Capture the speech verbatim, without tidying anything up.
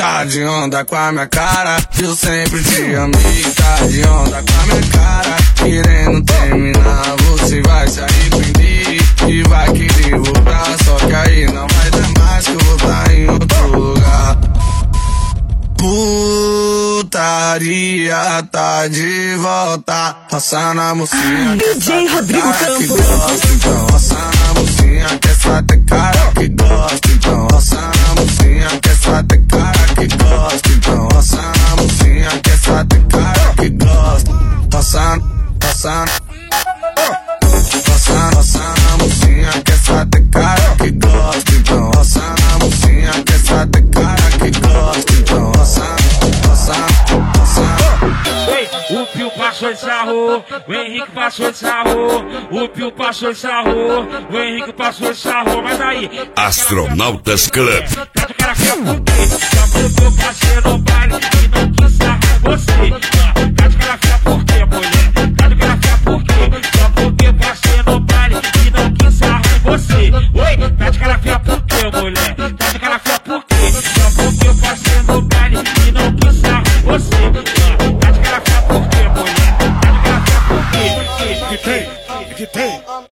Tá de onda com a minha cara, eu sempre te amei. Tá de onda com a minha cara, querendo terminar. Você vai se arrepender e vai querer voltar. Só que aí não vai dar mais, que eu vou estar em outro lugar. Putaria tá de volta, roça na mocinha. D J Rodrigo Campos. Então roça na mocinha, que essa tem cara que gosta. Então roça na mocinha, que essa tem cara que gosta. Então roça na mocinha, que essa tem cara que gosta. Roça, roça, roça, roça na mocinha, que essa tem cara que gosta. Então roça na mocinha, que essa tem cara que gosta. Então roça, roça, roça. O Pio passou de sarro, o Henrique passou de sarro, o Pio passou de sarro, o Henrique passou de sarro, mas aí Astronautas Club. o cara quer com o quê?